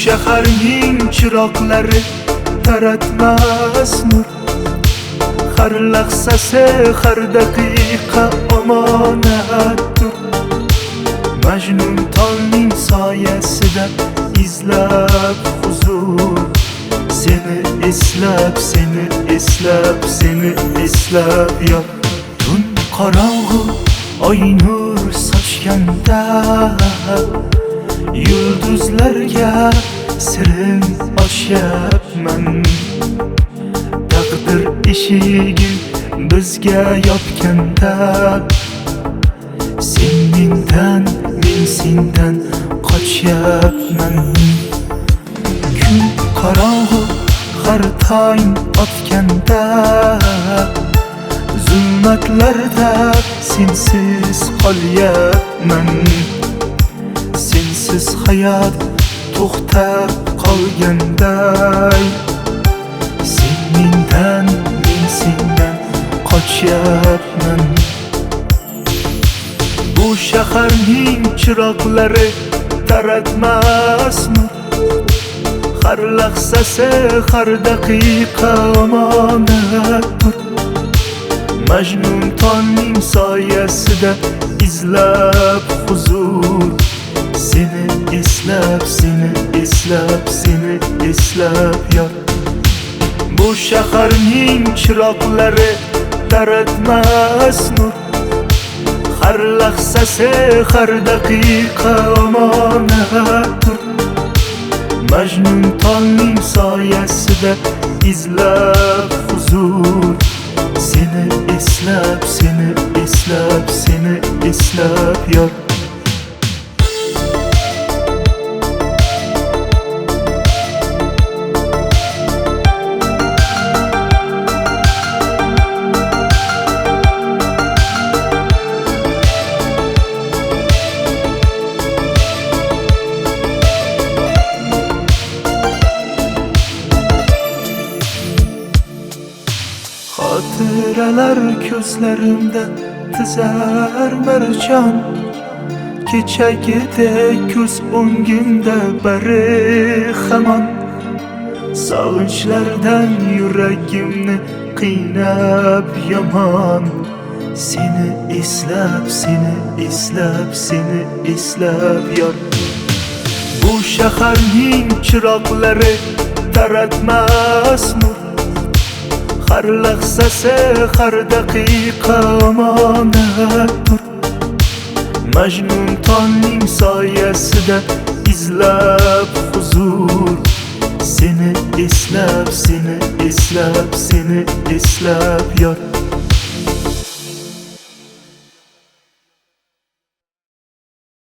shaharning chiroqlari taratmas nur. Har lahzasi, har daqiqa omonatdir. Majnun tolning soyasida izlab huzur. Seni eslab, seni eslab, seni eslab yot. Tun qorong'u oy nur sochganda yulduzlarga sirin ochyapman. Taqdir eshigi bizga yopganda sen mendan, men sendan qochyapman. Kun qorong'u har tong otganda zulmatlarda sensiz qolyapman. Sensiz hayot to'xtab qolganday, sen mendan, men sendan qochyapman. Bu shaharning chiroqlari taratmas nur. Har lahzasi, har daqiqa omonatdir. Majnun tolning soyasida izlab huzur. Seni eslab, seni eslab, seni eslab yot. Bu shaharning chiroqlari taratmas nur. Har lahzasi, har daqiqa omonatdir. Majnun tolning soyasida izlab huzur. Seni eslab, seni eslab, seni eslab yot. Xotiralar ko'zlarimda tizar marjon. Kechagidek ko'z o'ngimda bari hamon. Sog'inchlardan yuragimni qiynab yomon. Seni eslab, seni eslab, seni eslab yot. Bu shaharning chiroqlari taratmas nur. Har lahzasi, har daqiqa omonatdir. Majnun tolning soyasida izlab huzur. Seni eslab, seni eslab, seni eslab yot.